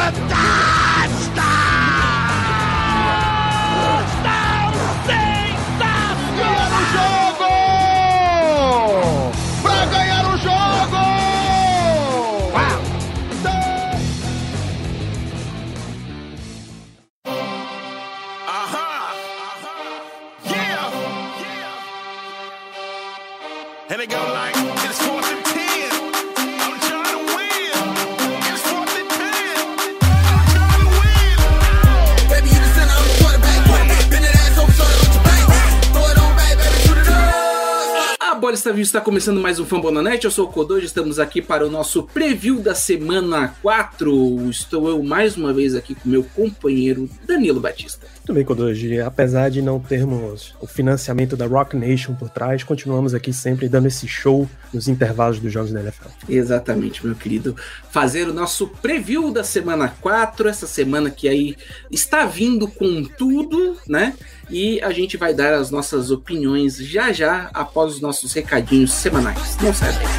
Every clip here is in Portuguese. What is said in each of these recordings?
And they go like, it's 4th and 10. I'm trying to win. It's 4th and 10. I'm trying to win. Baby, you the center, I'm the quarterback. Bend that ass over, shoulder, let your bank. Throw it on back, baby, shoot it up. A Bola está vindo, está começando mais um Fumble na Net. Eu sou o Kodoji, estamos aqui para o nosso preview da semana 4. Estou eu mais uma vez aqui com meu companheiro Danilo Batista. Tudo bem, Kodoji. Apesar de não termos o financiamento da Rock Nation por trás, continuamos aqui sempre dando esse show nos intervalos dos jogos da NFL. Exatamente, meu querido. Fazer o nosso preview da semana 4, essa semana que aí está vindo com tudo, né? E a gente vai dar as nossas opiniões já após os nossos recadinhos semanais. Não sai daí.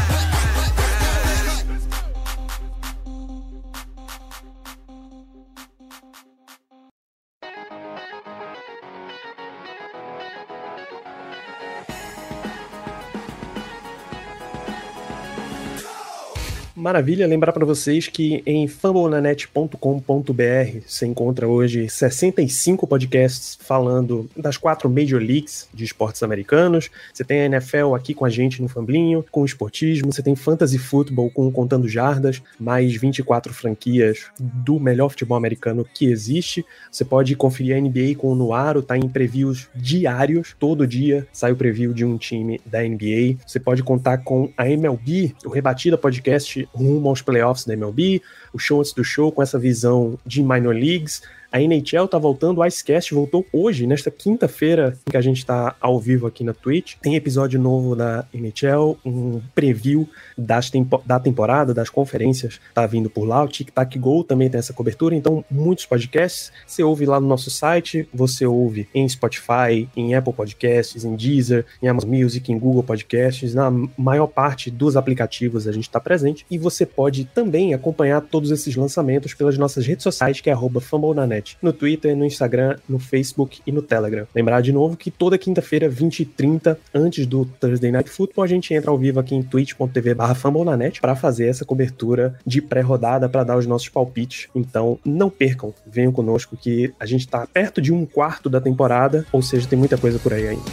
Maravilha, lembrar para vocês que em fumblenanet.com.br você encontra hoje 65 podcasts falando das 4 Major Leagues de esportes americanos. Você tem a NFL aqui com a gente no Famblinho, com o esportismo. Você tem Fantasy Football com o Contando Jardas, mais 24 franquias do melhor futebol americano que existe. Você pode conferir a NBA com o Nuaro, tá em previews diários. Todo dia sai o preview de um time da NBA. Você pode contar com a MLB, o Rebatida Podcast rumo aos playoffs da MLB, o show antes do show com essa visão de minor leagues. A NHL tá voltando, o Icecast voltou hoje, nesta quinta-feira, que a gente tá ao vivo aqui na Twitch. Tem episódio novo da NHL, um preview da temporada, das conferências, tá vindo por lá. O Tic Tac Go também tem essa cobertura, então muitos podcasts. Você ouve lá no nosso site, você ouve em Spotify, em Apple Podcasts, em Deezer, em Amazon Music, em Google Podcasts. Na maior parte dos aplicativos a gente tá presente. E você pode também acompanhar todos esses lançamentos pelas nossas redes sociais, que é @fumblenanet. No Twitter, no Instagram, no Facebook e no Telegram. Lembrar de novo que toda quinta-feira, 20h30, antes do Thursday Night Football, a gente entra ao vivo aqui em twitch.tv/fumblenanet para fazer essa cobertura de pré-rodada, para dar os nossos palpites. Então, não percam, venham conosco que a gente tá perto de 1/4 da temporada, ou seja, tem muita coisa por aí ainda.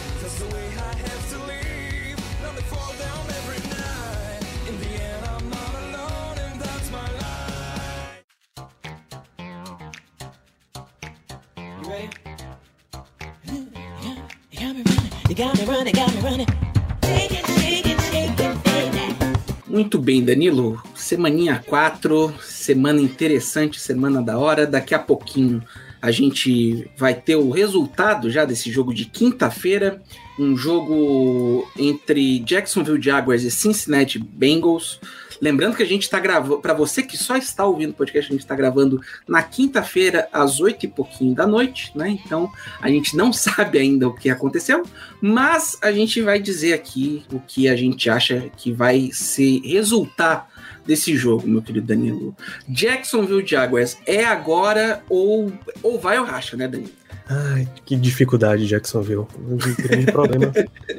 Muito bem, Danilo. Semaninha 4, semana interessante, semana da hora. Daqui a pouquinho a gente vai ter o resultado já desse jogo de quinta-feira. Um jogo entre Jacksonville Jaguars e Cincinnati Bengals. Lembrando que a gente está gravando, para você que só está ouvindo o podcast, a gente está gravando na quinta-feira, às 8 e pouquinho da noite, né? Então, a gente não sabe ainda o que aconteceu, mas a gente vai dizer aqui o que a gente acha que vai se resultar desse jogo, meu querido Danilo. Jacksonville Jaguars é agora ou vai ou racha, né, Danilo? Ai, que dificuldade, Jacksonville. Um grande problema.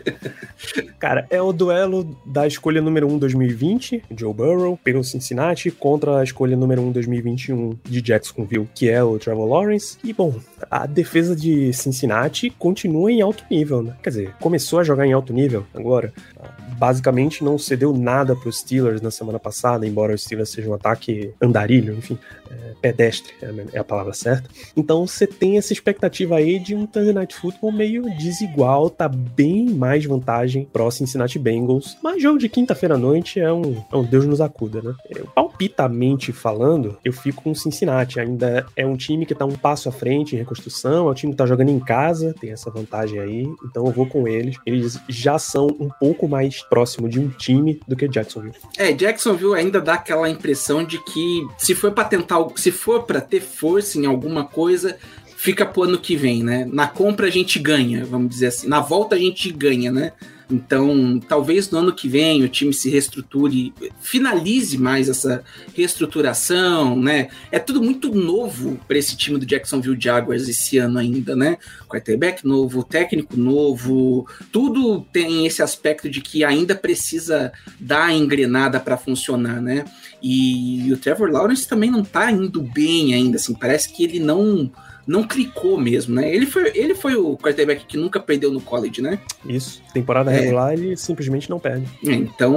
Cara, é o duelo da escolha número 1 2020, Joe Burrow, pelo Cincinnati, contra a escolha número 1 2021 de Jacksonville, que é o Trevor Lawrence. E, bom, a defesa de Cincinnati continua em alto nível, né? Quer dizer, começou a jogar em alto nível agora. Basicamente não cedeu nada para os Steelers na semana passada, embora os Steelers seja um ataque andarilho, enfim, pedestre é a palavra certa. Então você tem essa expectativa aí de um Thursday Night Football meio desigual, tá bem mais vantagem pro Cincinnati Bengals, mas jogo de quinta-feira à noite é um Deus nos acuda, né? Palpitamente falando, eu fico com o Cincinnati, ainda é um time que tá um passo à frente em reconstrução, é um time que tá jogando em casa, tem essa vantagem aí, então eu vou com eles. Eles já são um pouco mais próximo de um time do que Jacksonville. Jacksonville ainda dá aquela impressão de que se for pra ter força em alguma coisa, fica pro ano que vem, né? Na compra a gente ganha, vamos dizer assim. Na volta a gente ganha, né? Então, talvez no ano que vem o time se reestruture, finalize mais essa reestruturação, né? É tudo muito novo para esse time do Jacksonville Jaguars esse ano ainda, né? Quarterback novo, técnico novo, tudo tem esse aspecto de que ainda precisa dar a engrenada para funcionar, né? E o Trevor Lawrence também não tá indo bem ainda, assim, parece que ele não clicou mesmo, né? Ele foi o quarterback que nunca perdeu no college, né? Isso. Temporada regular, ele simplesmente não perde. Então,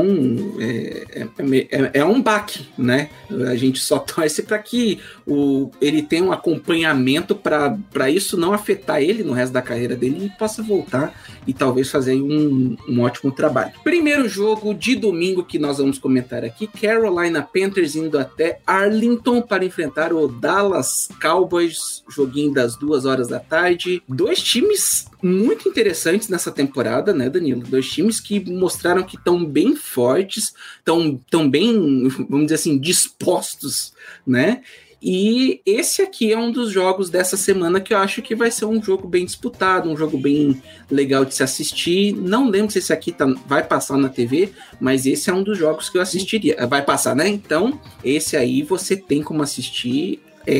é um baque, né? A gente só torce para que ele tenha um acompanhamento para isso não afetar ele no resto da carreira dele e possa voltar e talvez fazer um ótimo trabalho. Primeiro jogo de domingo que nós vamos comentar aqui, Carolina Panthers indo até Arlington para enfrentar o Dallas Cowboys, joguinho das 2 horas da tarde. Dois times muito interessantes nessa temporada, né, Danilo? Dois times que mostraram que estão bem fortes, estão bem, vamos dizer assim, dispostos, né? E esse aqui é um dos jogos dessa semana que eu acho que vai ser um jogo bem disputado, um jogo bem legal de se assistir. Não lembro se esse aqui vai passar na TV, mas esse é um dos jogos que eu assistiria. Vai passar, né? Então, esse aí você tem como assistir.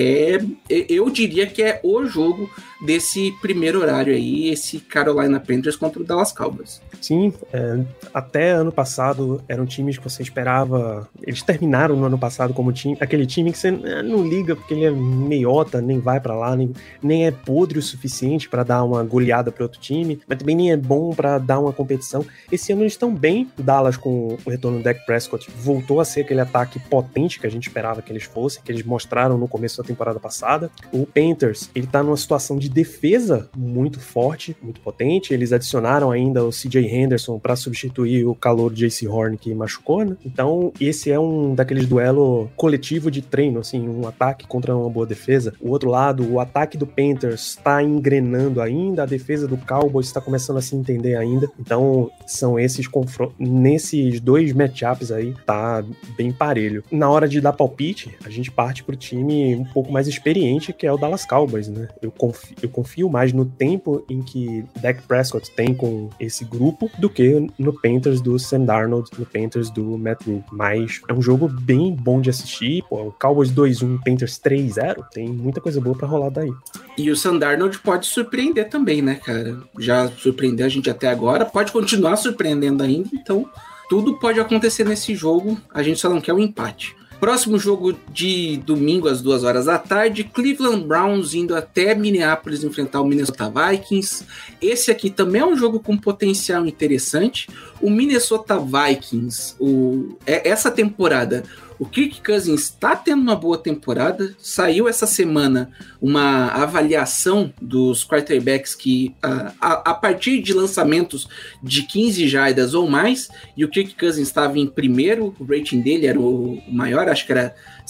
Eu diria que é o jogo desse primeiro horário aí, esse Carolina Panthers contra o Dallas Cowboys. Sim, até ano passado eram times que você esperava. Eles terminaram no ano passado como aquele time que você não liga porque ele é meiota, nem vai pra lá, nem é podre o suficiente pra dar uma goleada para outro time, mas também nem é bom pra dar uma competição. Esse ano eles estão bem. Dallas, com o retorno do Dak Prescott, voltou a ser aquele ataque potente que a gente esperava que eles fossem, que eles mostraram no começo da temporada passada. O Panthers, ele tá numa situação de defesa muito forte, muito potente. Eles adicionaram ainda o CJ Henderson para substituir o calouro JC Horn que machucou, né? Então esse é um daqueles duelo coletivo de treino, assim, um ataque contra uma boa defesa. O outro lado, o ataque do Panthers está engrenando ainda, a defesa do Cowboys está começando a se entender ainda. Então são esses confrontos, nesses dois matchups aí, tá bem parelho. Na hora de dar palpite, a gente parte pro time um pouco mais experiente, que é o Dallas Cowboys, né? Eu confio mais no tempo em que Dak Prescott tem com esse grupo do que no Panthers do Sam Darnold, no Panthers do Matt Rule. Mas é um jogo bem bom de assistir. Pô, o Cowboys 2-1, Panthers 3-0, tem muita coisa boa pra rolar daí. E o Sam Darnold pode surpreender também, né, cara? Já surpreendeu a gente até agora, pode continuar surpreendendo ainda, então tudo pode acontecer nesse jogo, a gente só não quer um empate. Próximo jogo de domingo às 2 horas da tarde, Cleveland Browns indo até Minneapolis enfrentar o Minnesota Vikings. Esse aqui também é um jogo com potencial interessante. O Minnesota Vikings, essa temporada, o Kirk Cousins está tendo uma boa temporada. Saiu essa semana uma avaliação dos quarterbacks que a partir de lançamentos de 15 jardas ou mais, e o Kirk Cousins estava em primeiro, o rating dele era o maior, acho que era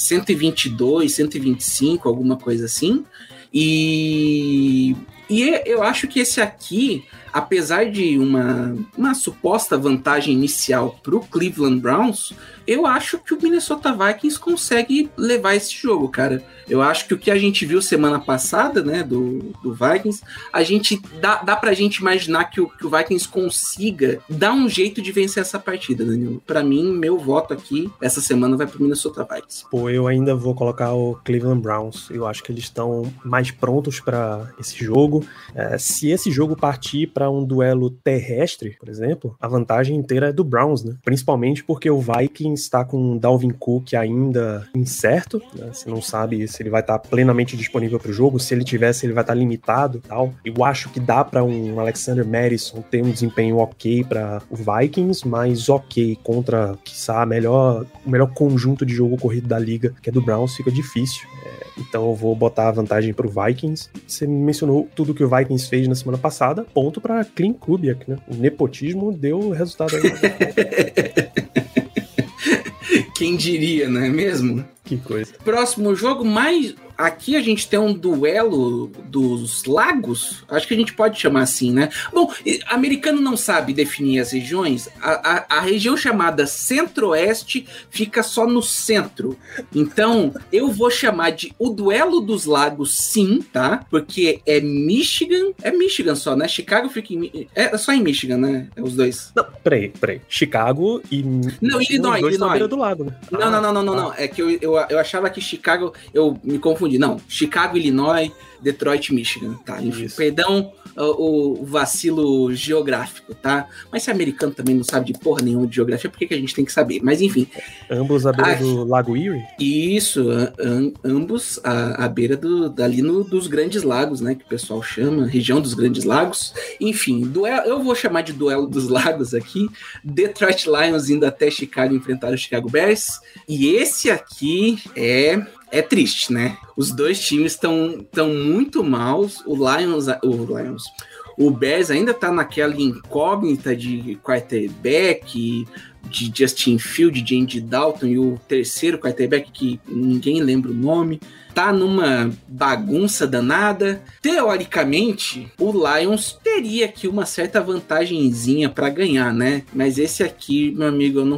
122, 125, alguma coisa assim. E eu acho que esse aqui, apesar de uma suposta vantagem inicial para o Cleveland Browns, eu acho que o Minnesota Vikings consegue levar esse jogo, cara. Eu acho que o que a gente viu semana passada, né, do Vikings, a gente dá pra gente imaginar que o Vikings consiga dar um jeito de vencer essa partida, Danilo. Pra mim, meu voto aqui, essa semana vai pro Minnesota Vikings. Pô, eu ainda vou colocar o Cleveland Browns. Eu acho que eles estão mais prontos pra esse jogo. Se esse jogo partir pra um duelo terrestre, por exemplo, a vantagem inteira é do Browns, né? Principalmente porque o Vikings está com o Dalvin Cook ainda incerto, né? Você não sabe se ele vai estar plenamente disponível para o jogo. Se ele tivesse, ele vai estar limitado e tal. Eu acho que dá para um Alexander Mattison ter um desempenho ok para o Vikings, mas ok contra, quiçá, o melhor conjunto de jogo corrido da liga, que é do Browns, fica difícil. Então eu vou botar a vantagem pro Vikings. Você mencionou tudo que o Vikings fez na semana passada, ponto para Klint Kubiak, né? O nepotismo deu resultado aí. Quem diria, não é mesmo? Que coisa. Próximo jogo, mais aqui a gente tem um duelo dos lagos, acho que a gente pode chamar assim, né? Bom, americano não sabe definir as regiões, a região chamada Centro-Oeste fica só no centro, então eu vou chamar de o duelo dos lagos, sim, tá? Porque é Michigan só, né? Chicago fica é só em Michigan, né? É os dois. Não, peraí. Chicago e... Não, Illinois. Na beira do lago, né? Não. É que eu achava que Chicago... Eu me confundi. Não, Chicago, Illinois, Detroit, Michigan. Tá, enfim, perdão o vacilo geográfico, tá? Mas se americano também não sabe de porra nenhuma de geografia, por que a gente tem que saber? Mas enfim. Ambos à beira do Lago Erie? Isso, ambos à beira dali dos Grandes Lagos, né? Que o pessoal chama, região dos Grandes Lagos. Enfim, eu vou chamar de duelo dos lagos aqui. Detroit Lions indo até Chicago enfrentar o Chicago Bears. E esse aqui é triste, né? Os dois times estão muito maus. O Bears ainda tá naquela incógnita de quarterback, de Justin Fields, de Andy Dalton, e o terceiro quarterback que ninguém lembra o nome. Tá numa bagunça danada. Teoricamente, o Lions teria aqui uma certa vantagenzinha para ganhar, né? Mas esse aqui, meu amigo, eu não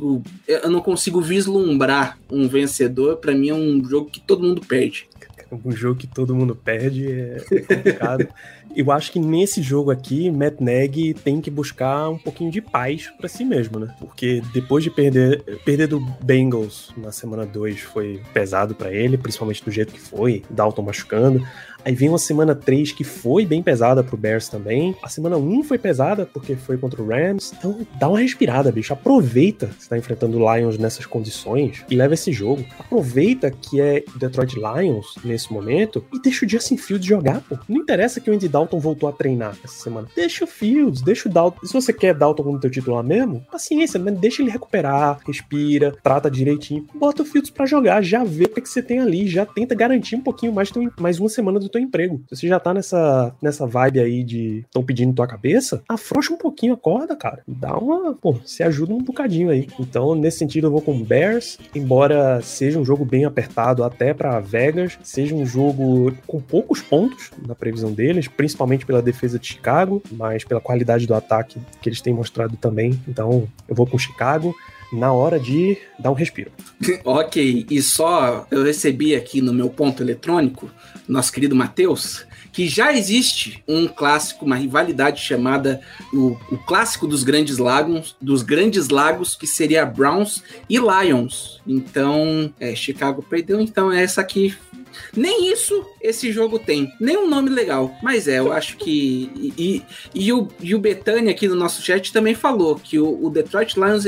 consigo vislumbrar um vencedor. Para mim é um jogo que todo mundo perde. Um jogo que todo mundo perde é complicado. Eu acho que nesse jogo aqui, Matt Nagy tem que buscar um pouquinho de paz pra si mesmo, né? Porque depois de perder do Bengals na semana 2 foi pesado pra ele, principalmente do jeito que foi, Dalton machucando. Aí vem uma semana 3 que foi bem pesada pro Bears também. A semana 1 foi pesada porque foi contra o Rams. Então dá uma respirada, bicho. Aproveita que você tá enfrentando o Lions nessas condições e leva esse jogo. Aproveita que é Detroit Lions nesse momento e deixa o Justin Fields jogar, pô. Não interessa que o Andy Dalton voltou a treinar essa semana. Deixa o Fields, deixa o Dalton. Se você quer Dalton como teu titular mesmo, paciência, mas deixa ele recuperar, respira, trata direitinho. Bota o Fields pra jogar, já vê o que você tem ali, já tenta garantir um pouquinho mais uma semana do teu emprego. Se você já tá nessa vibe aí de tão pedindo tua cabeça, afrouxa um pouquinho a corda, cara. Se ajuda um bocadinho aí. Então, nesse sentido, eu vou com Bears, embora seja um jogo bem apertado até pra Vegas, seja um jogo com poucos pontos na previsão deles, principalmente pela defesa de Chicago, mas pela qualidade do ataque que eles têm mostrado também. Então, eu vou com Chicago na hora de dar um respiro. Ok, e só eu recebi aqui no meu ponto eletrônico, nosso querido Matheus, que já existe um clássico, uma rivalidade chamada o clássico dos Grandes Lagos, que seria Browns e Lions. Então, Chicago perdeu, então essa aqui. Nem isso esse jogo tem, nem um nome legal, mas eu acho que e o Betânia aqui no nosso chat também falou que o Detroit Lions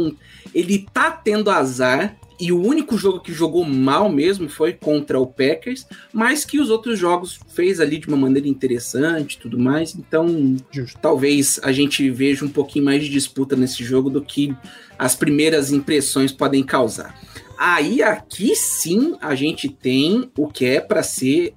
ele tá tendo azar, e o único jogo que jogou mal mesmo foi contra o Packers, mas que os outros jogos fez ali de uma maneira interessante e tudo mais, então talvez a gente veja um pouquinho mais de disputa nesse jogo do que as primeiras impressões podem causar. Aí aqui sim a gente tem o que é para ser,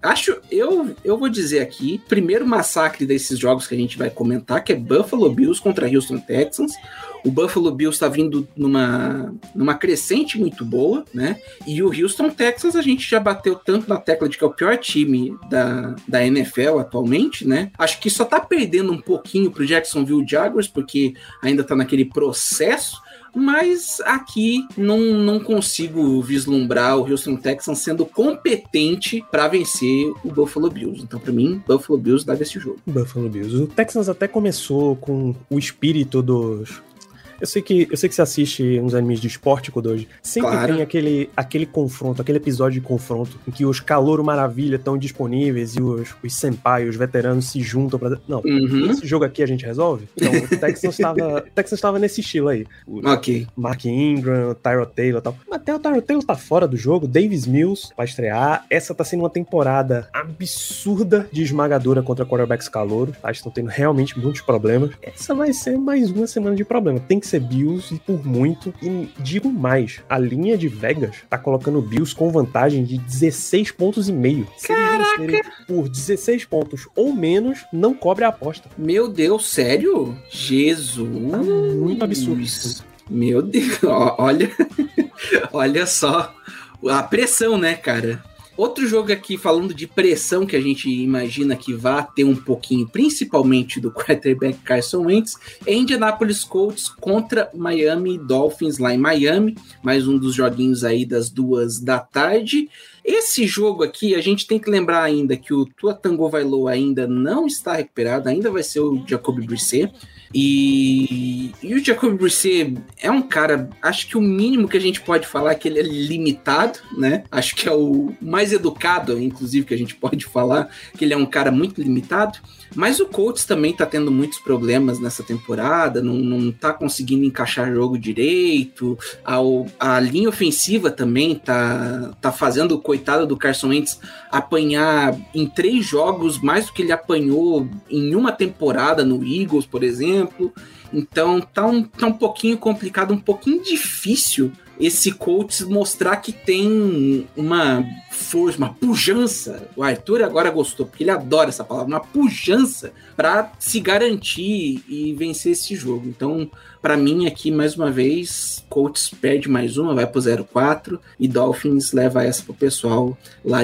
eu vou dizer aqui, primeiro massacre desses jogos que a gente vai comentar, que é Buffalo Bills contra Houston Texans. O Buffalo Bills está vindo numa crescente muito boa, né? E o Houston Texans a gente já bateu tanto na tecla de que é o pior time da NFL atualmente, né? Acho que só tá perdendo um pouquinho pro Jacksonville Jaguars, porque ainda tá naquele processo. Mas aqui não consigo vislumbrar o Houston Texans sendo competente para vencer o Buffalo Bills. Então, para mim, Buffalo Bills dá esse jogo. Buffalo Bills. O Texans até começou com o espírito dos... Eu sei que você assiste uns animes de esporte, Kodoji. Sempre claro. Tem aquele confronto, aquele episódio de confronto em que os Calouro Maravilha estão disponíveis e os senpai, os veteranos se juntam pra... Não, esse jogo aqui a gente resolve? Então, o Texans estava nesse estilo aí. Ok. Mark Ingram, Tyrod Taylor e tal. Até o Tyrod Taylor tá fora do jogo, Davis Mills vai estrear. Essa tá sendo uma temporada absurda de esmagadora contra quarterbacks calouros. Tá? Estão tendo realmente muitos problemas. Essa vai ser mais uma semana de problema. Tem que ser Bills e por muito. E digo mais, a linha de Vegas tá colocando o Bills com vantagem de 16 pontos e meio. Se eles vencerem por 16 pontos ou menos, não cobre a aposta. Meu Deus, sério? Jesus. Tá muito absurdo. Meu Deus, olha só a pressão, né, cara? Outro jogo aqui, falando de pressão, que a gente imagina que vai ter um pouquinho, principalmente do quarterback Carson Wentz, é Indianapolis Colts contra Miami Dolphins, lá em Miami. Mais um dos joguinhos aí das 2:00. Esse jogo aqui, a gente tem que lembrar ainda que o Tua Tagovailoa ainda não está recuperado, ainda vai ser o Jacoby Brissett. E o Jacoby Brissett é um cara, acho que o mínimo que a gente pode falar é que ele é limitado, né? Acho que é o mais educado, inclusive, que a gente pode falar, que ele é um cara muito limitado. Mas o Colts também tá tendo muitos problemas nessa temporada, não tá conseguindo encaixar jogo direito, a linha ofensiva também tá fazendo o coitado do Carson Wentz apanhar em 3 jogos mais do que ele apanhou em uma temporada no Eagles, por exemplo. Então tá um pouquinho complicado, um pouquinho difícil esse Colts mostrar que tem uma força, uma pujança. O Arthur agora gostou, porque ele adora essa palavra, uma pujança para se garantir e vencer esse jogo. Então, para mim aqui, mais uma vez, Colts perde mais uma, vai pro 0-4 e Dolphins leva essa pro pessoal lá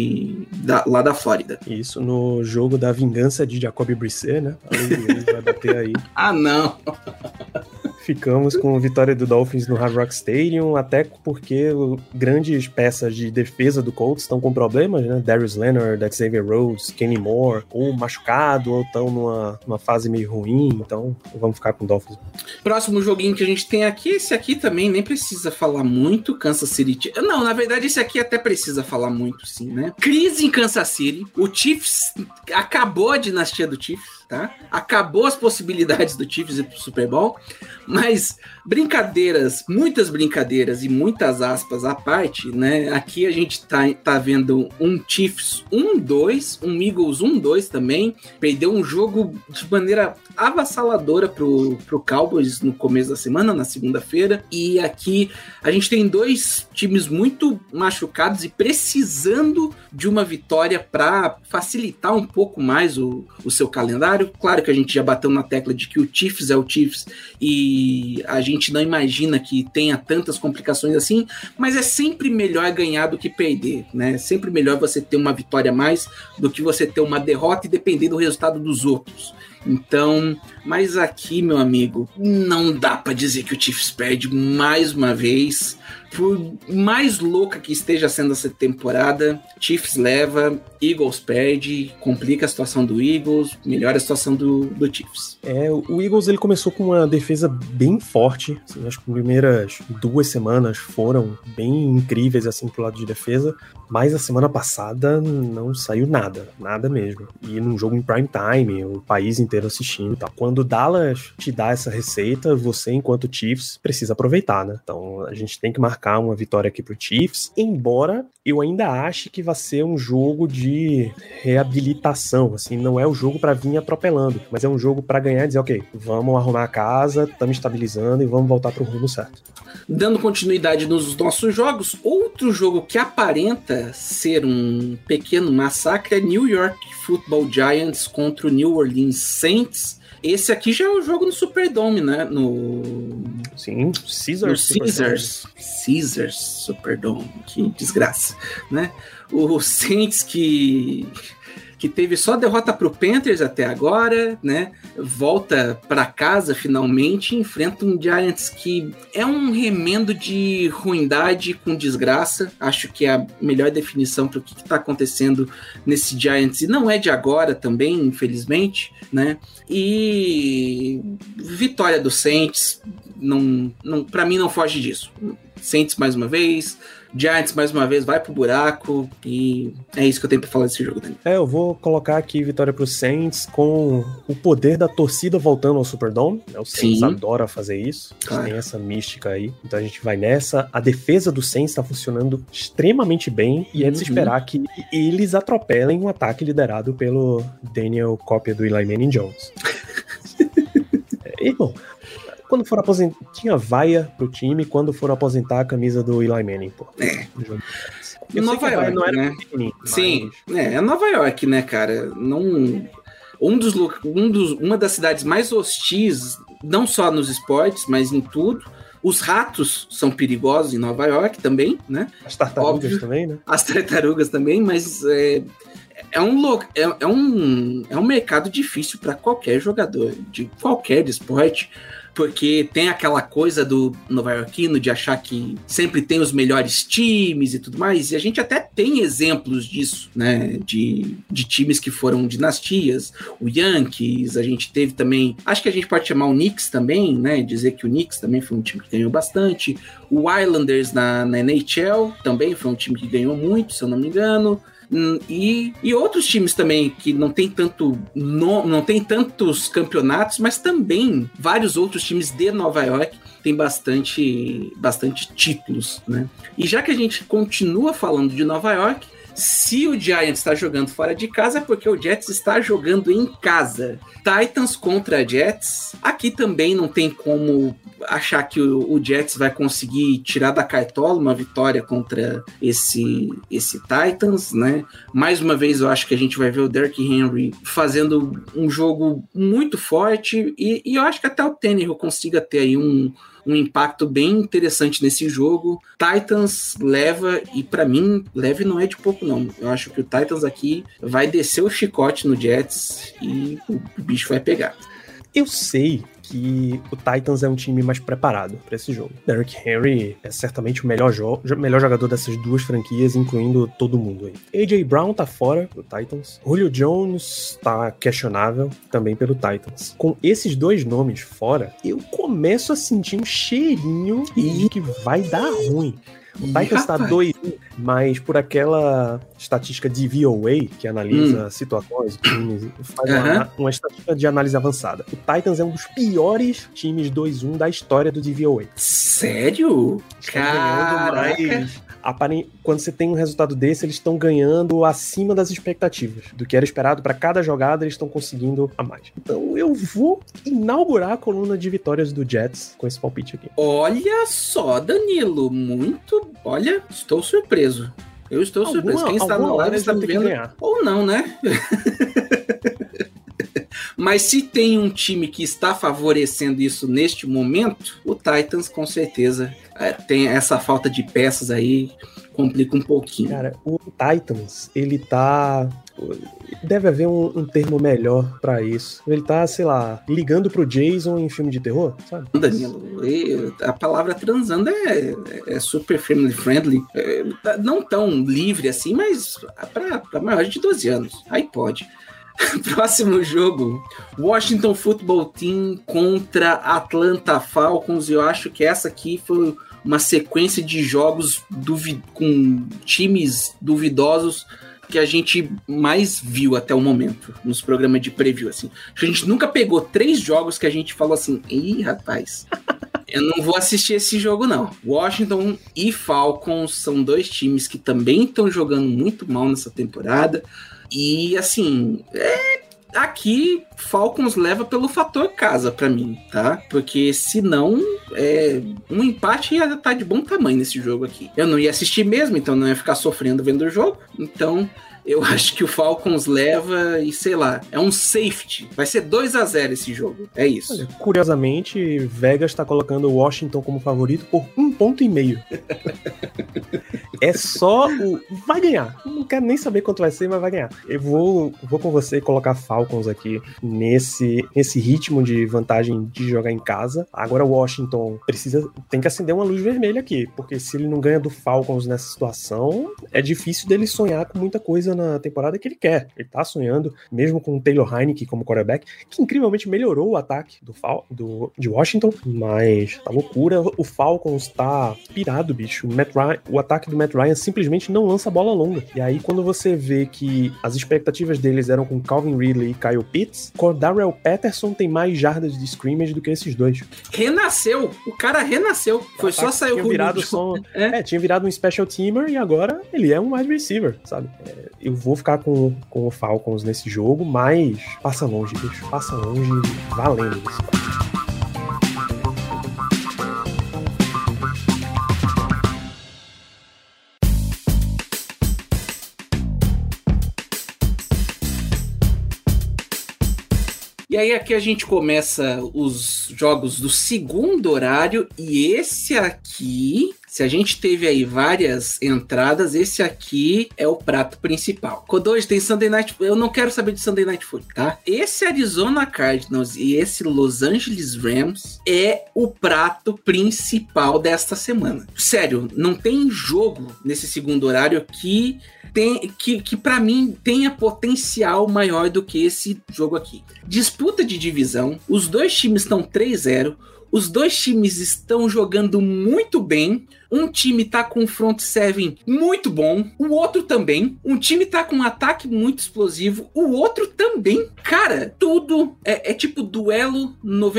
da Flórida. Isso no jogo da vingança de Jacoby Brissett, né? Além de ele, vai bater aí. Ah, não! Ficamos com a vitória do Dolphins no Hard Rock Stadium, até porque grandes peças de defesa do Colts estão com problemas, né? Darius Leonard, Xavier Rhodes, Kenny Moore, ou machucado, ou estão numa fase meio ruim, então vamos ficar com o Dolphins. Próximo joguinho que a gente tem aqui, esse aqui também nem precisa falar muito, Kansas City. Não, na verdade esse aqui até precisa falar muito, sim, né? Crise em Kansas City, o Chiefs, acabou a dinastia do Chiefs, tá? Acabou as possibilidades do Chiefs ir pro Super Bowl, mas brincadeiras, muitas brincadeiras e muitas aspas à parte, né? Aqui a gente tá vendo um Chiefs 1-2, um Eagles 1-2 também, perdeu um jogo de maneira avassaladora pro Cowboys no começo da semana, na segunda-feira, e aqui a gente tem 2 times muito machucados e precisando de uma vitória para facilitar um pouco mais o seu calendário. Claro que a gente já bateu na tecla de que o Chiefs é o Chiefs e a gente não imagina que tenha tantas complicações assim, mas é sempre melhor ganhar do que perder, né? Sempre melhor você ter uma vitória a mais do que você ter uma derrota e depender do resultado dos outros. Então, mas aqui, meu amigo, não dá pra dizer que o Chiefs perde mais uma vez. Por mais louca que esteja sendo essa temporada, Chiefs leva, Eagles perde, complica a situação do Eagles, melhora a situação do Chiefs. O Eagles ele começou com uma defesa bem forte, assim, as primeiras 2 semanas foram bem incríveis assim pro lado de defesa, mas a semana passada não saiu nada mesmo. E num jogo em prime time, o país inteiro assistindo e tal. Quando o Dallas te dá essa receita, você, enquanto Chiefs, precisa aproveitar, né? Então a gente tem que marcar uma vitória aqui pro Chiefs, embora eu ainda ache que vai ser um jogo de reabilitação, assim, não é um jogo pra vir atropelando, mas é um jogo pra ganhar e dizer, ok, vamos arrumar a casa, estamos estabilizando e vamos voltar pro rumo certo. Dando continuidade nos nossos jogos, outro jogo que aparenta ser um pequeno massacre é New York Football Giants contra o New Orleans Saints. Esse aqui já é o jogo no Superdome, né? Sim, Caesars Superdome. Que desgraça, né? O Saints que teve só derrota pro Panthers até agora, né? Volta para casa finalmente, enfrenta um Giants que é um remendo de ruindade com desgraça. Acho que é a melhor definição para o que está acontecendo nesse Giants, e não é de agora também, infelizmente, né? E vitória do Saints, para mim não foge disso. Saints mais uma vez, Giants mais uma vez vai pro buraco, e é isso que eu tenho pra falar desse jogo, Dani. Eu vou colocar aqui vitória pro Saints com o poder da torcida voltando ao Superdome, né? O Saints adora fazer isso, claro. Tem essa mística aí, então a gente vai nessa. A defesa do Saints tá funcionando extremamente bem, e é de se esperar que eles atropelem um ataque liderado pelo Daniel, cópia do Eli Manning Jones. Bom, quando for aposentar, tinha vaia pro time quando for aposentar a camisa do Eli Manning, pô. Nova York, não era, né? Sim, é Nova York, né, cara? Uma das cidades mais hostis, não só nos esportes, mas em tudo. Os ratos são perigosos em Nova York também, né? As tartarugas Óbvio. também, né? As tartarugas também, mas é um mercado difícil para qualquer jogador de qualquer esporte, porque tem aquela coisa do nova-iorquino de achar que sempre tem os melhores times e tudo mais, e a gente até tem exemplos disso, né, de times que foram dinastias, o Yankees, a gente teve também, acho que a gente pode chamar o Knicks também, né, dizer que o Knicks também foi um time que ganhou bastante, o Islanders na NHL também foi um time que ganhou muito, se eu não me engano, e outros times também que não tem tantos campeonatos, mas também vários outros times de Nova York têm bastante títulos, né? E já que a gente continua falando de Nova York, se o Giants está jogando fora de casa, é porque o Jets está jogando em casa. Titans contra Jets. Aqui também não tem como achar que o Jets vai conseguir tirar da cartola uma vitória contra esse Titans, né? Mais uma vez eu acho que a gente vai ver o Derrick Henry fazendo um jogo muito forte e eu acho que até o Tannehill consiga ter aí um impacto bem interessante nesse jogo. Titans leva, e pra mim, leve não é de pouco não. Eu acho que o Titans aqui vai descer o chicote no Jets e o bicho vai pegar. Eu sei que o Titans é um time mais preparado para esse jogo. Derrick Henry é certamente o melhor jogador dessas duas franquias, incluindo todo mundo aí. A.J. Brown tá fora do Titans. Julio Jones tá questionável também pelo Titans. Com esses dois nomes fora, eu começo a sentir um cheirinho de que vai dar ruim. O Titans está 2-1, mas por aquela estatística de VOA, que analisa situações, times, faz uma estatística de análise avançada. O Titans é um dos piores times 2-1 da história do DVOA. Sério? Caraca! Quando você tem um resultado desse, eles estão ganhando acima das expectativas. Do que era esperado para cada jogada, eles estão conseguindo a mais. Então eu vou inaugurar a coluna de vitórias do Jets com esse palpite aqui. Olha só, Danilo, Olha, estou surpreso. Eu estou surpreso. Quem está na live está me vendo ou não, né? Mas se tem um time que está favorecendo isso neste momento, o Titans com certeza tem essa falta de peças aí, complica um pouquinho. Cara, o Titans, ele tá... Deve haver um termo melhor pra isso. Ele tá, sei lá, ligando pro Jason em filme de terror, sabe? Danilo, a palavra transando é super family friendly. Não tão livre assim, mas pra maior de 12 anos. Aí pode. Próximo jogo, Washington Football Team contra Atlanta Falcons. Eu acho que essa aqui foi uma sequência de jogos com times duvidosos que a gente mais viu até o momento nos programas de preview, assim. A gente nunca pegou 3 jogos que a gente falou assim, ih, rapaz, eu não vou assistir esse jogo não. Washington e Falcons são 2 times que também estão jogando muito mal nessa temporada. E, assim, aqui Falcons leva pelo fator casa pra mim, tá? Porque senão, um empate ia estar de bom tamanho nesse jogo aqui. Eu não ia assistir mesmo, então não ia ficar sofrendo vendo o jogo. Então, eu acho que o Falcons leva e, sei lá, é um safety. Vai ser 2-0 esse jogo. É isso. Olha, curiosamente, Vegas tá colocando o Washington como favorito por 1,5 ponto. É só vai ganhar. Não quero nem saber quanto vai ser, mas vai ganhar. Eu vou com você colocar Falcons aqui nesse ritmo de vantagem de jogar em casa. Agora o Washington tem que acender uma luz vermelha aqui, porque se ele não ganha do Falcons nessa situação, é difícil dele sonhar com muita coisa na temporada que ele quer. Ele tá sonhando, mesmo com o Taylor Heinicke como quarterback, que incrivelmente melhorou o ataque de Washington, mas tá loucura. O Falcons tá pirado, bicho. O ataque do Matt Ryan simplesmente não lança bola longa. E aí, quando você vê que as expectativas deles eram com Calvin Ridley e Kyle Pitts, Cordarrelle Patterson tem mais jardas de scrimmage do que esses dois. Renasceu! O cara renasceu. Foi só sair o tinha virado um special teamer e agora ele é um wide receiver, sabe? Eu vou ficar com o Falcons nesse jogo, mas passa longe, bicho. Passa longe valendo isso. E E aí aqui a gente começa os jogos do segundo horário, e esse aqui, se a gente teve aí várias entradas, esse aqui é o prato principal. Quando hoje tem Sunday Night, eu não quero saber de Sunday Night Football, tá? Esse Arizona Cardinals e esse Los Angeles Rams é o prato principal desta semana. Sério, não tem jogo nesse segundo horário que para mim tenha potencial maior do que esse jogo aqui. Disputa de divisão, os dois times estão 3-0, os dois times estão jogando muito bem. Um time tá com um front seven muito bom, o outro também. Um time tá com um ataque muito explosivo, o outro também. Cara, tudo é tipo duelo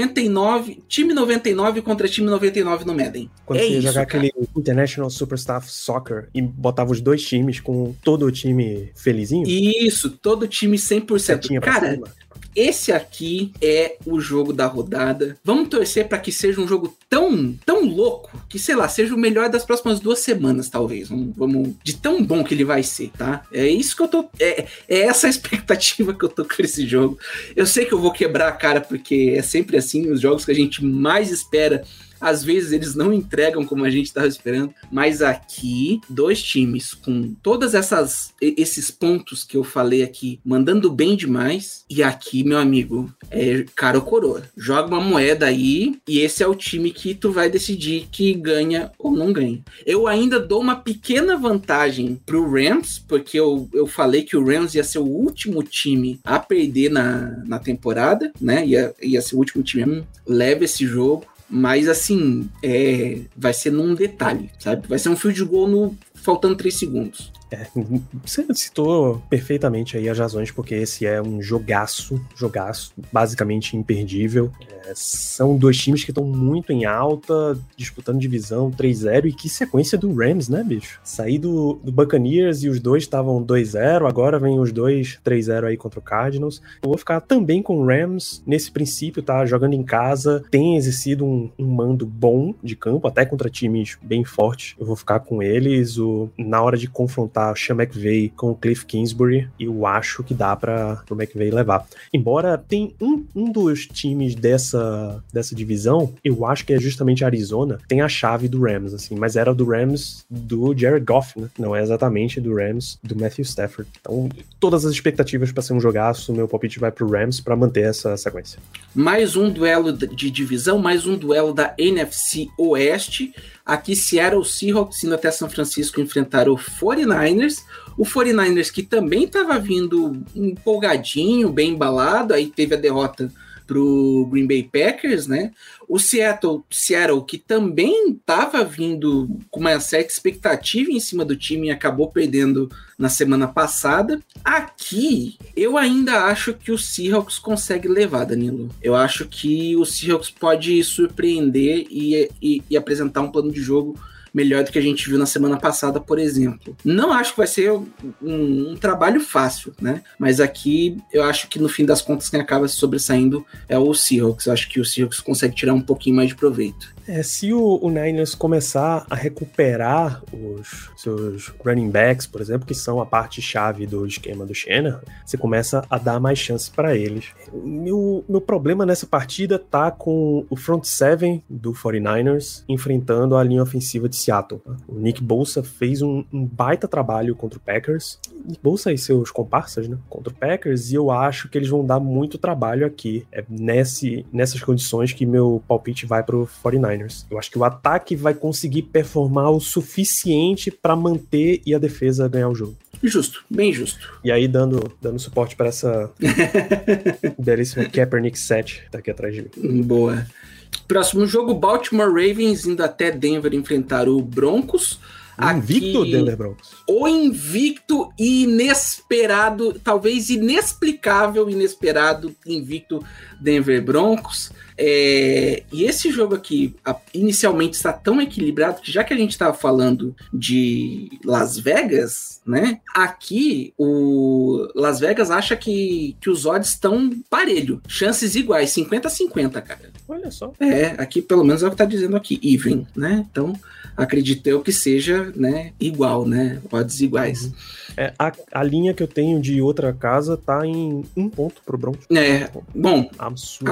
99, time 99 contra time 99 no Madden. Quando você jogar aquele International Superstar Soccer e botava os dois times com todo o time felizinho? Isso, todo o time 100%. Cara, esse aqui é o jogo da rodada. Vamos torcer para que seja um jogo tão louco que, sei lá, seja o melhor das próximas 2 semanas, talvez. Vamos de tão bom que ele vai ser, tá? É isso que eu tô... É essa a expectativa que eu tô com esse jogo. Eu sei que eu vou quebrar a cara, porque é sempre assim, os jogos que a gente mais espera... Às vezes eles não entregam como a gente estava esperando, mas aqui, 2 times com todas esses pontos que eu falei aqui, mandando bem demais, e aqui, meu amigo, é cara ou coroa. Joga uma moeda aí, e esse é o time que tu vai decidir que ganha ou não ganha. Eu ainda dou uma pequena vantagem pro Rams, porque eu falei que o Rams ia ser o último time a perder na temporada, né? Ia ser o último time. Leva esse jogo. Mas assim, vai ser num detalhe, sabe? Vai ser um field goal faltando 3 segundos. Você citou perfeitamente aí as razões, porque esse é um jogaço, basicamente imperdível. São 2 times que estão muito em alta, disputando divisão 3-0, e que sequência do Rams, né, bicho? Saí do Buccaneers e os dois estavam 2-0, agora vem os dois 3-0 aí contra o Cardinals. Eu vou ficar também com o Rams nesse princípio, tá? Jogando em casa, tem exercido um mando bom de campo, até contra times bem fortes. Eu vou ficar com eles, na hora de confrontar o Sean McVay com o Cliff Kingsbury, eu acho que dá para o McVay levar. Embora tem um dos times dessa divisão, eu acho que é justamente Arizona, tem a chave do Rams, assim, mas era do Rams do Jared Goff, né? Não é exatamente do Rams do Matthew Stafford. Então, todas as expectativas para ser um jogaço, meu palpite vai pro Rams para manter essa sequência. Mais um duelo de divisão, mais um duelo da NFC Oeste. Aqui Seattle Seahawks indo até São Francisco enfrentar o 49ers. O 49ers que também estava vindo empolgadinho, bem embalado, aí teve a derrota pro Green Bay Packers, né? O Seattle que também estava vindo com uma certa expectativa em cima do time e acabou perdendo na semana passada. Aqui, eu ainda acho que o Seahawks consegue levar, Danilo. Eu acho que o Seahawks pode surpreender e apresentar um plano de jogo melhor do que a gente viu na semana passada, por exemplo. Não acho que vai ser um trabalho fácil, né? Mas aqui eu acho que no fim das contas quem acaba se sobressaindo é o Seahawks. Eu acho que o Seahawks consegue tirar um pouquinho mais de proveito. Se o Niners começar a recuperar os seus running backs, por exemplo, que são a parte-chave do esquema do Shanahan, você começa a dar mais chances para eles. Meu problema nessa partida tá com o front seven do 49ers enfrentando a linha ofensiva de Seattle. O Nick Bosa fez um baita trabalho contra o Packers. Nick Bosa e seus comparsas, né? Contra o Packers, e eu acho que eles vão dar muito trabalho aqui. É nessas condições que meu palpite vai pro 49ers. Eu acho que o ataque vai conseguir performar o suficiente para manter e a defesa ganhar o jogo. Justo, bem justo. E aí dando suporte para essa belíssima Kaepernick 7 daqui atrás de mim. Boa. Próximo jogo, Baltimore Ravens indo até Denver enfrentar o Broncos. Invicto aqui, Denver Broncos. O invicto e inesperado, talvez inexplicável, inesperado invicto Denver Broncos. E esse jogo aqui, inicialmente, está tão equilibrado que já que a gente estava falando de Las Vegas, né? Aqui, o Las Vegas acha que os odds estão parelho. Chances iguais, 50-50, cara. Olha só. Aqui pelo menos é o que tá dizendo aqui, even, né? Então, acredito eu que seja, né, igual, né? Odds iguais. A linha que eu tenho de outra casa tá em 1 ponto pro Broncos. Bom, absurdo.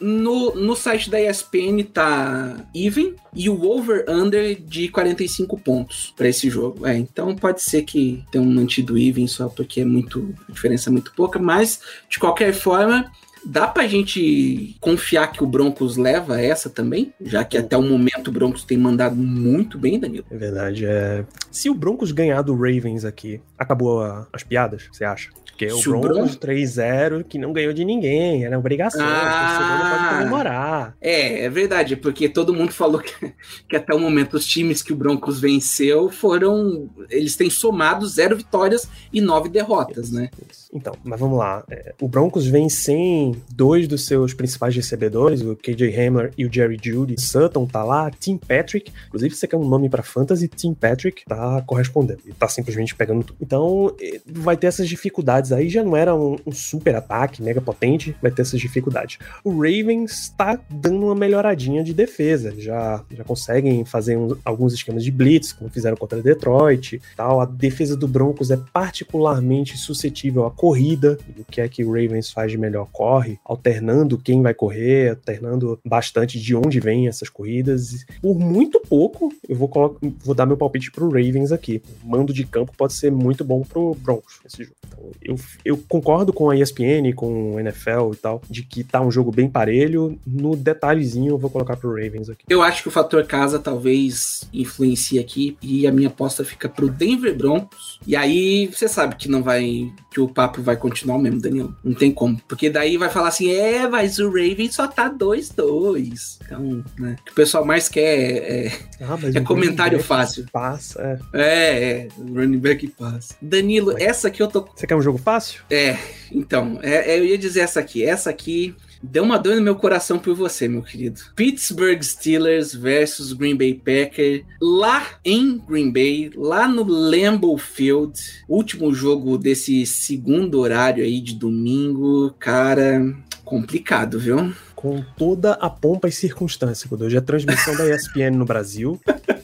No site da ESPN tá even e o over-under de 45 pontos pra esse jogo. Então pode ser que tenha mantido even só porque a diferença é muito pouca, mas de qualquer forma, dá pra gente confiar que o Broncos leva essa também? Já que até o momento o Broncos tem mandado muito bem, Danilo. É verdade. Se o Broncos ganhar do Ravens aqui, acabou as piadas, você acha? Porque o Broncos 3-0, que não ganhou de ninguém, era obrigação, o torcedor não pode comemorar. É verdade, porque todo mundo falou que até o momento os times que o Broncos venceu eles têm somado 0 vitórias e 9 derrotas, né? Então, mas vamos lá. O Broncos vem sem 2 dos seus principais recebedores, o KJ Hamler e o Jerry Jeudy. Sutton tá lá, Tim Patrick, inclusive você quer um nome pra fantasy, Tim Patrick tá correspondendo, e tá simplesmente pegando tudo. Então, vai ter essas dificuldades aí, já não era um super ataque, mega potente, vai ter essas dificuldades. O Ravens tá dando uma melhoradinha de defesa, já conseguem fazer alguns esquemas de blitz, como fizeram contra Detroit, tal. A defesa do Broncos é particularmente suscetível à corrida, o que é que o Ravens faz de melhor? Corre, alternando quem vai correr, alternando bastante de onde vêm essas corridas. Por muito pouco, eu vou dar meu palpite pro Ravens aqui. O mando de campo pode ser muito bom pro Broncos nesse jogo. Então, eu concordo com a ESPN, com o NFL e tal, de que tá um jogo bem parelho. No detalhezinho, eu vou colocar pro Ravens aqui. Eu acho que o fator casa talvez influencie aqui, e a minha aposta fica pro Denver Broncos. E aí, você sabe que que o papo vai continuar mesmo, Danilo. Não tem como. Porque daí vai falar assim, mas o Ravens só tá 2-2. Então, né? O que o pessoal mais quer é comentário fácil. Passa, running back passa. Danilo, essa aqui eu tô... Você quer um jogo fácil? Então, eu ia dizer essa aqui deu uma dor no meu coração por você, meu querido. Pittsburgh Steelers versus Green Bay Packers, lá em Green Bay, lá no Lambeau Field, último jogo desse segundo horário aí de domingo, cara, complicado, viu? Com toda a pompa e circunstância, hoje a transmissão da ESPN no Brasil,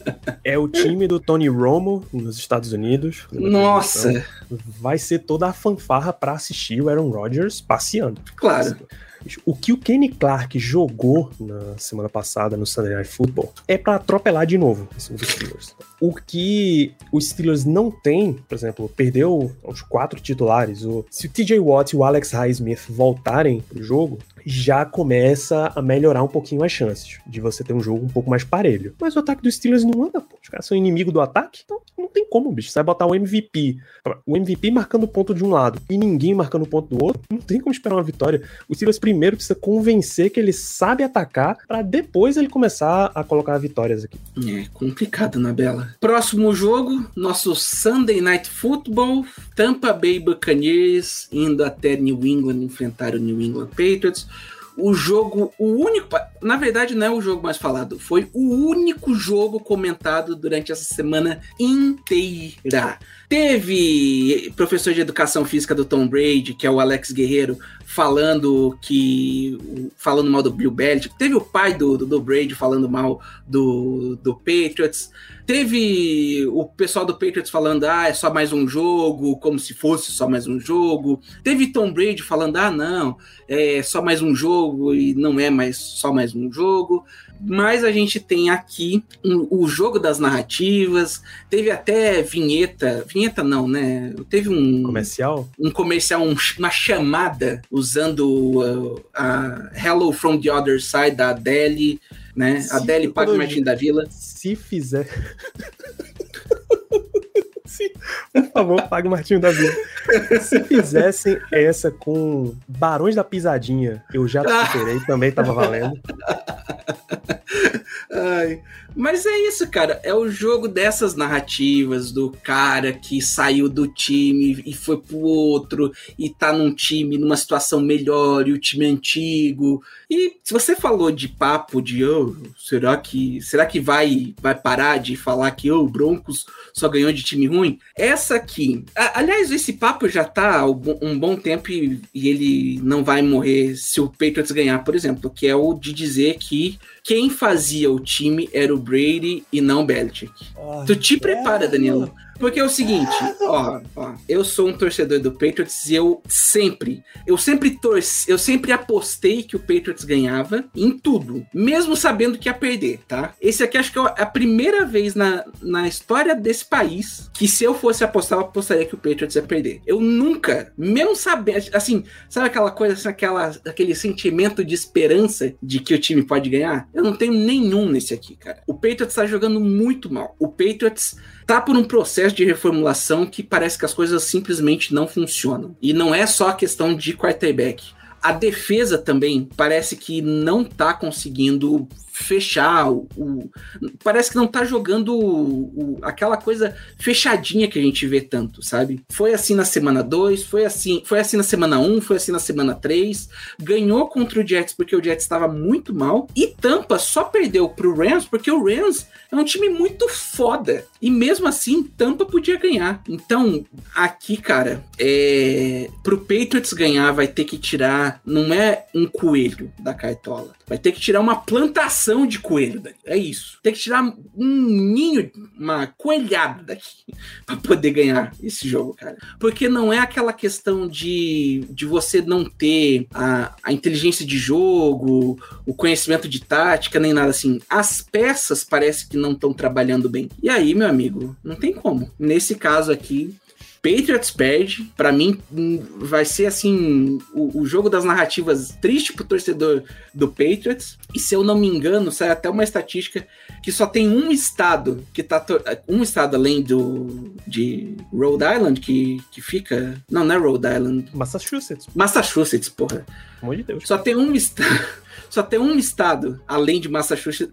é o time do Tony Romo nos Estados Unidos. Nossa! Vai ser toda a fanfarra pra assistir o Aaron Rodgers passeando. Claro. O que o Kenny Clark jogou na semana passada no Sunday Night Football é pra atropelar de novo em cima dos Steelers. O que os Steelers não tem, por exemplo, perdeu os 4 titulares. Se o TJ Watt e o Alex Highsmith voltarem pro jogo, já começa a melhorar um pouquinho as chances de você ter um jogo um pouco mais parelho. Mas o ataque dos Steelers não anda, pô. Os caras são inimigo do ataque, então não tem como, bicho. Você vai botar o MVP marcando ponto de um lado e ninguém marcando ponto do outro, não tem como esperar uma vitória. O Steelers primeiro precisa convencer que ele sabe atacar pra depois ele começar a colocar vitórias aqui. É complicado, né, Bela? Próximo jogo, nosso Sunday Night Football, Tampa Bay Buccaneers indo até New England enfrentar o New England Patriots. O único, na verdade não é o jogo mais falado, foi o único jogo comentado durante essa semana inteira. Teve professor de educação física do Tom Brady, que é o Alex Guerreiro, falando mal do Bill Belichick. Teve o pai do Brady falando mal do Patriots. Teve o pessoal do Patriots falando, é só mais um jogo, como se fosse só mais um jogo. Teve Tom Brady falando, não, é só mais um jogo e não é mais só mais um jogo. Mas a gente tem aqui o jogo das narrativas, teve até vinheta não, né? Teve um comercial, uma chamada usando a Hello from the Other Side da Adele, né? Adele paga o Martim da Vila. Se fizer... Por favor, pague o Martinho da Vila. Se fizessem essa com Barões da Pisadinha, eu já superei, também tava valendo. Mas é isso, cara. É o jogo dessas narrativas do cara que saiu do time e foi pro outro e tá num time, numa situação melhor, e o time é antigo. E se você falou de papo de será que vai parar de falar que o Broncos só ganhou de time ruim? Essa aqui, aliás, esse papo já tá há um bom tempo e ele não vai morrer se o Patriots ganhar, por exemplo, que é o de dizer que quem fazia o time era o Brady e não o Belichick. Tu te prepara, Danilo. Porque é o seguinte, eu sou um torcedor do Patriots e eu sempre apostei que o Patriots ganhava em tudo, mesmo sabendo que ia perder, tá? Esse aqui acho que é a primeira vez na história desse país que se eu fosse apostar, eu apostaria que o Patriots ia perder. Eu nunca, mesmo sabendo, assim, sabe aquela coisa, assim, aquele sentimento de esperança de que o time pode ganhar? Eu não tenho nenhum nesse aqui, cara. O Patriots tá jogando muito mal. O Patriots tá por um processo de reformulação que parece que as coisas simplesmente não funcionam. E não é só a questão de quarterback. A defesa também parece que não tá conseguindo fechar parece que não tá jogando aquela coisa fechadinha que a gente vê tanto, sabe? Foi assim na semana 2, foi assim na semana 1, foi assim na semana 3, ganhou contra o Jets porque o Jets estava muito mal, e Tampa só perdeu pro Rams porque o Rams é um time muito foda, e mesmo assim Tampa podia ganhar. Então aqui, cara, pro Patriots ganhar vai ter que tirar, não é um coelho da cartola, vai ter que tirar uma plantação de coelho daqui. É isso. Tem que tirar um ninho, uma coelhada daqui pra poder ganhar esse jogo, cara. Porque não é aquela questão de você não ter a inteligência de jogo, o conhecimento de tática, nem nada assim. As peças parece que não estão trabalhando bem. E aí, meu amigo, não tem como. Nesse caso aqui, Patriots perde, pra mim vai ser assim o jogo das narrativas triste pro torcedor do Patriots, e se eu não me engano, sai até uma estatística que só tem um estado que tá um estado além de Rhode Island que fica, não é Rhode Island, Massachusetts, porra, pelo amor de Deus. Só tem um estado, além de Massachusetts,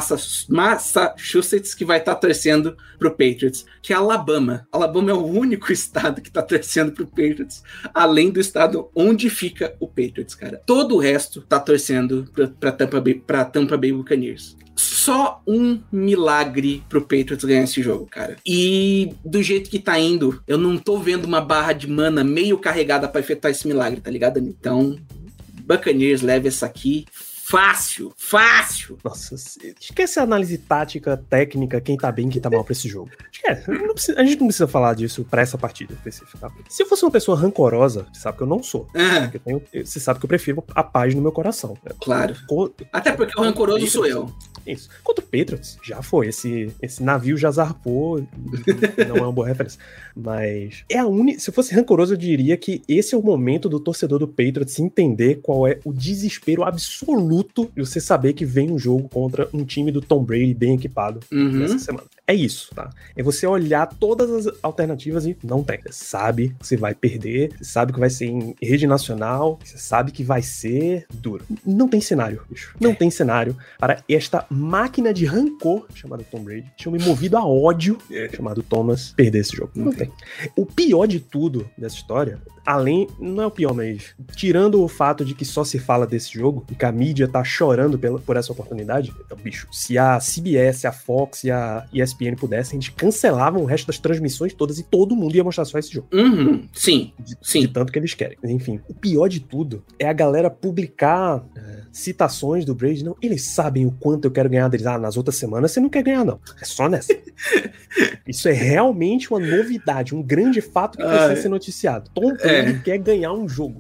que vai estar torcendo pro Patriots, que é Alabama. Alabama é o único estado que tá torcendo pro Patriots, além do estado onde fica o Patriots, cara. Todo o resto tá torcendo pra Tampa Bay Buccaneers. Só um milagre pro Patriots ganhar esse jogo, cara. E do jeito que tá indo, eu não tô vendo uma barra de mana meio carregada pra efetuar esse milagre, tá ligado? Então, Buccaneers leva essa aqui fácil. Nossa, esquece a análise tática, técnica, quem tá bem, quem tá mal pra esse jogo. Esquece, a gente não precisa falar disso pra essa partida específica. Se eu fosse uma pessoa rancorosa, você sabe que eu não sou. Você sabe que eu prefiro a paz no meu coração. Né? Claro. Até porque o rancoroso sou eu. Isso. Contra o Patriots, já foi. Esse navio já zarpou. Não é uma boa referência. Mas se eu fosse rancoroso, eu diria que esse é o momento do torcedor do Patriots entender qual é o desespero absoluto de você saber que vem um jogo contra um time do Tom Brady bem equipado nessa semana. É isso, tá? É você olhar todas as alternativas e não tem. Você sabe que você vai perder, você sabe que vai ser em rede nacional, você sabe que vai ser duro. Não tem cenário, bicho. Não tem cenário para esta máquina de rancor chamada Tom Brady, tinha me movido a ódio chamado Thomas, perder esse jogo. Não tem. O pior de tudo dessa história, não é o pior, mas tirando o fato de que só se fala desse jogo e que a mídia tá chorando por essa oportunidade, então, bicho, se a CBS, a Fox e a ESPN pudessem, eles cancelavam o resto das transmissões todas e todo mundo ia mostrar só esse jogo. Sim. De tanto que eles querem. Mas, enfim, o pior de tudo é a galera publicar citações do Brady. Não, eles sabem o quanto eu quero ganhar deles. Nas outras semanas você não quer ganhar, não. É só nessa. Isso é realmente uma novidade, um grande fato que precisa ser noticiado. Tom Brady quer ganhar um jogo.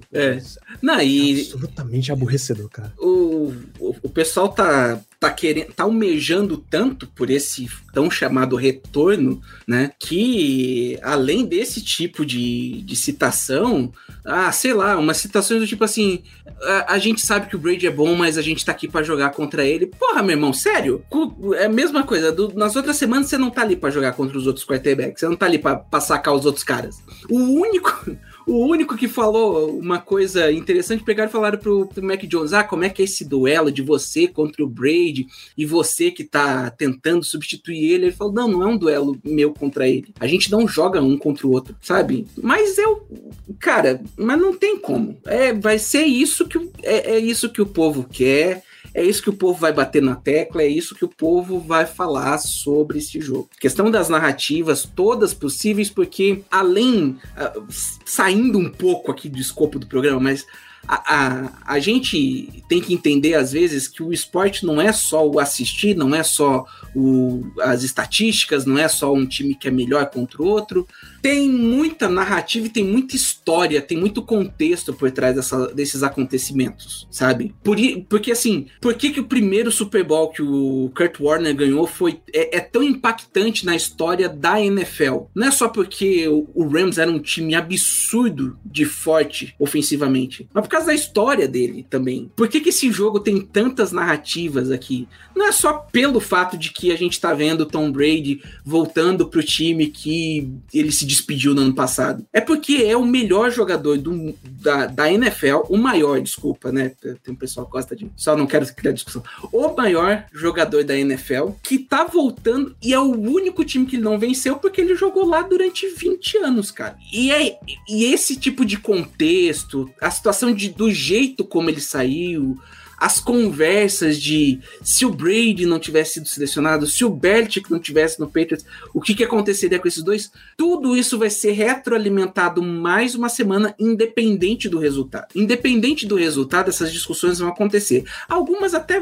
Absolutamente aborrecedor, cara. O pessoal tá almejando tanto por esse tão chamado retorno, né, que além desse tipo de citação, sei lá, umas citações do tipo assim, a gente sabe que o Brady é bom, mas a gente tá aqui pra jogar contra ele. Porra, meu irmão, sério? É a mesma coisa, nas outras semanas você não tá ali pra jogar contra os outros quarterbacks, você não tá ali pra sacar os outros caras. O O único que falou uma coisa interessante, pegaram e falaram pro Mac Jones, como é que é esse duelo de você contra o Brady e você que tá tentando substituir ele? Ele falou, não é um duelo meu contra ele. A gente não joga um contra o outro, sabe? Mas mas não tem como. Vai ser isso que é isso que o povo quer. É isso que o povo vai bater na tecla, é isso que o povo vai falar sobre esse jogo. Questão das narrativas, todas possíveis, porque saindo um pouco aqui do escopo do programa, mas a gente tem que entender, às vezes, que o esporte não é só o assistir, não é só as estatísticas, não é só um time que é melhor contra o outro. Tem muita narrativa e tem muita história, tem muito contexto por trás desses acontecimentos, sabe? Porque, assim, por que o primeiro Super Bowl que o Kurt Warner ganhou é tão impactante na história da NFL? Não é só porque o Rams era um time absurdo de forte ofensivamente, mas por causa da história dele também. Por que esse jogo tem tantas narrativas aqui? Não é só pelo fato de que a gente tá vendo o Tom Brady voltando pro time que ele se despediu no ano passado. É porque é o melhor jogador da NFL, o maior, desculpa, né? Tem um pessoal que gosta de... Só não quero criar discussão. O maior jogador da NFL que tá voltando e é o único time que ele não venceu porque ele jogou lá durante 20 anos, cara. E esse tipo de contexto, a situação do jeito como ele saiu, as conversas de se o Brady não tivesse sido selecionado, se o Belichick não tivesse no Patriots, o que aconteceria com esses dois? Tudo isso vai ser retroalimentado mais uma semana, independente do resultado. Independente do resultado, essas discussões vão acontecer. Algumas até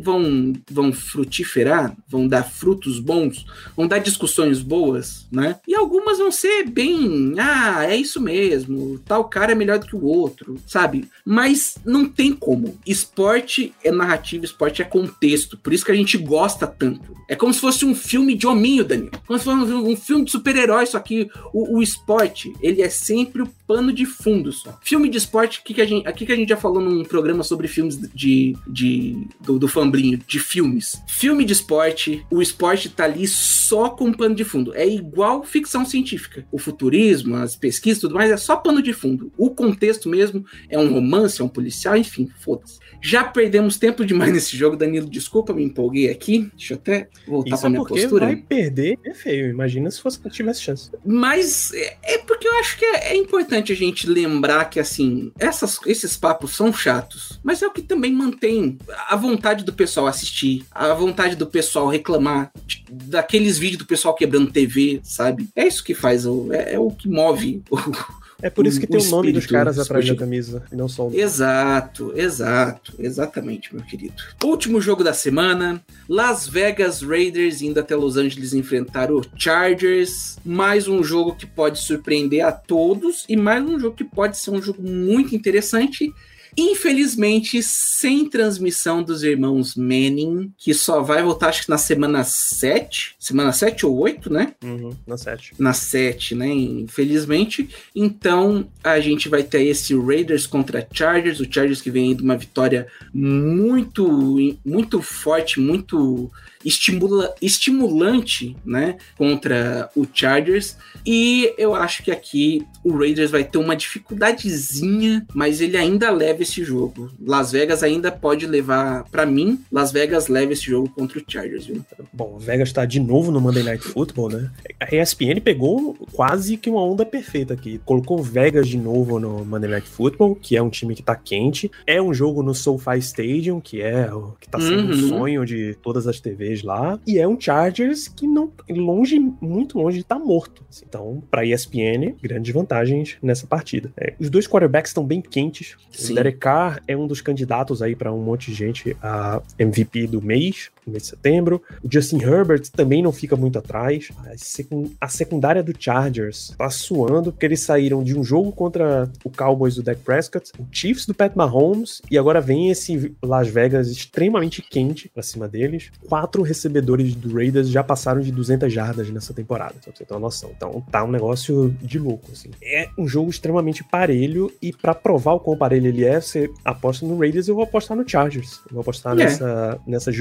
vão frutiferar, vão dar frutos bons, vão dar discussões boas, né? E algumas vão ser bem, é isso mesmo, tal cara é melhor do que o outro, sabe? Mas não tem como. Esporte é narrativa, esporte é contexto. Por isso que a gente gosta tanto. É como se fosse um filme de hominho, Daniel. Como se fosse um filme de super-herói, só que o esporte, ele é sempre o pano de fundo só. Filme de esporte, aqui que a gente já falou num programa sobre filmes do Fambrinho, de filmes. Filme de esporte, o esporte tá ali só com pano de fundo. É igual ficção científica. O futurismo, as pesquisas e tudo mais, é só pano de fundo. O contexto mesmo é um romance, é um policial, enfim, foda-se. Já perdemos tempo demais nesse jogo, Danilo, desculpa, me empolguei aqui. Deixa eu até voltar pra minha postura. Vai perder é feio, imagina se tivesse chance. Mas é porque eu acho que é importante a gente lembrar que, assim, esses papos são chatos, mas é o que também mantém a vontade do pessoal assistir, a vontade do pessoal reclamar, daqueles vídeos do pessoal quebrando TV, sabe? É isso que faz, é o que move É por isso que tem o nome dos caras atrás da camisa, e não só o... Exatamente, meu querido. Último jogo da semana, Las Vegas Raiders indo até Los Angeles enfrentar o Chargers, mais um jogo que pode surpreender a todos, e mais um jogo que pode ser um jogo muito interessante. Infelizmente, sem transmissão dos irmãos Manning, que só vai voltar, acho que na semana 7. Semana 7 ou 8, né? Na 7. Na 7, né? Infelizmente. Então, a gente vai ter esse Raiders contra Chargers. O Chargers que vem de uma vitória muito forte, muito estimulante, né? Contra o Chargers. E eu acho que aqui o Raiders vai ter uma dificuldadezinha, mas ele ainda leva esse jogo. Las Vegas ainda pode levar, pra mim, Las Vegas leva esse jogo contra o Chargers, viu? Bom, Vegas tá de novo no Monday Night Football, né? A ESPN pegou quase que uma onda perfeita aqui. Colocou Vegas de novo no Monday Night Football, que é um time que tá quente. É um jogo no SoFi Stadium, que tá sendo um sonho de todas as TVs lá. E é um Chargers que não muito longe de estar morto. Então, pra ESPN, grandes vantagens nessa partida. Os dois quarterbacks estão bem quentes. Sim. O Derek Carr é um dos candidatos aí pra um monte de gente a MVP do mês de setembro. O Justin Herbert também não fica muito atrás. A secundária do Chargers tá suando, porque eles saíram de um jogo contra o Cowboys do Dak Prescott, o Chiefs do Pat Mahomes, e agora vem esse Las Vegas extremamente quente pra cima deles. 4 recebedores do Raiders já passaram de 200 jardas nessa temporada, só pra você ter uma noção. Então tá um negócio de louco, assim. É um jogo extremamente parelho, e pra provar o quão parelho ele é, você aposta no Raiders, eu vou apostar no Chargers. Eu vou apostar nessa juventude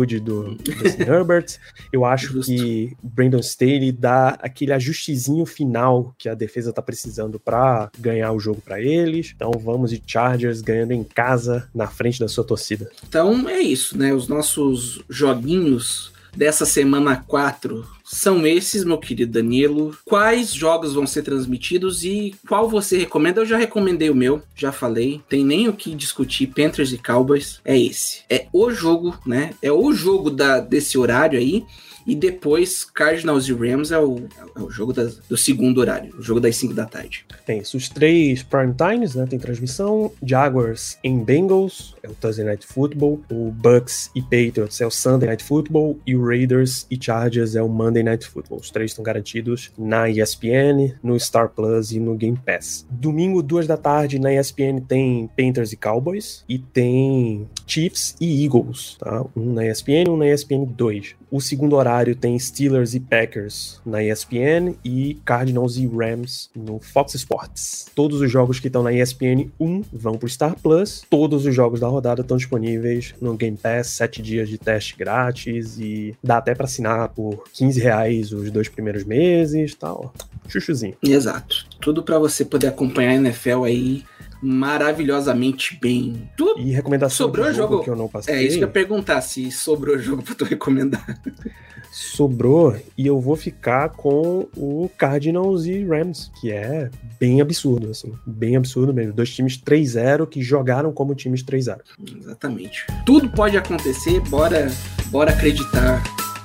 saúde do Justin Herbert. Eu acho que Brandon Staley dá aquele ajustezinho final que a defesa tá precisando para ganhar o jogo para eles. Então vamos de Chargers ganhando em casa, na frente da sua torcida. Então é isso, né? Os nossos joguinhos dessa semana 4 são esses, meu querido Danilo. Quais jogos vão ser transmitidos e qual você recomenda? Eu já recomendei o meu, já falei. Tem nem o que discutir. Panthers e Cowboys é esse. É o jogo, né? É o jogo desse horário aí. E depois, Cardinals e Rams é o jogo do segundo horário, o jogo das 5 da tarde. Tem os 3 prime times, né? Tem transmissão. Jaguars em Bengals, é o Thursday Night Football. O Bucks e Patriots é o Sunday Night Football. E o Raiders e Chargers é o Monday Night Football. Os 3 estão garantidos na ESPN, no Star Plus e no Game Pass. Domingo, 2 da tarde, na ESPN tem Panthers e Cowboys. E tem Chiefs e Eagles, tá? Um na ESPN, um na ESPN 2. O segundo horário tem Steelers e Packers na ESPN e Cardinals e Rams no Fox Sports. Todos os jogos que estão na ESPN 1 vão pro Star Plus. Todos os jogos da rodada estão disponíveis no Game Pass, 7 dias de teste grátis e dá até para assinar por R$15 os 2 primeiros meses, tal. Chuchuzinho. Exato. Tudo para você poder acompanhar a NFL aí maravilhosamente bem. E recomendação sobrou do jogo que eu não passei. É isso que eu ia perguntar, se sobrou jogo pra tu recomendar. Sobrou, e eu vou ficar com o Cardinals e Rams, que é bem absurdo, assim, bem absurdo mesmo. 2 times 3-0 que jogaram como times 3-0. Exatamente. Tudo pode acontecer, bora acreditar.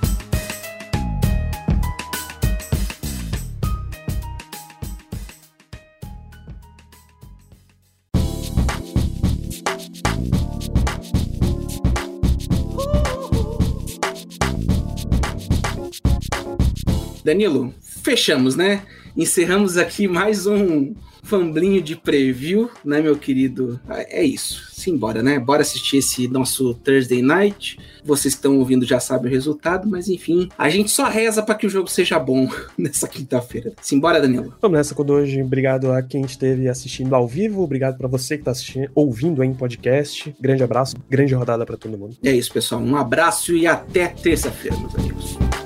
Danilo, fechamos, né? Encerramos aqui mais um famblinho de preview, né, meu querido? É isso, simbora, né? Bora assistir esse nosso Thursday Night. Vocês que estão ouvindo já sabem o resultado, mas enfim, a gente só reza para que o jogo seja bom nessa quinta-feira. Simbora, Danilo. Vamos nessa com hoje. Obrigado a quem esteve assistindo ao vivo, obrigado para você que está ouvindo em podcast. Grande abraço, grande rodada para todo mundo. É isso, pessoal. Um abraço e até terça-feira, meus amigos.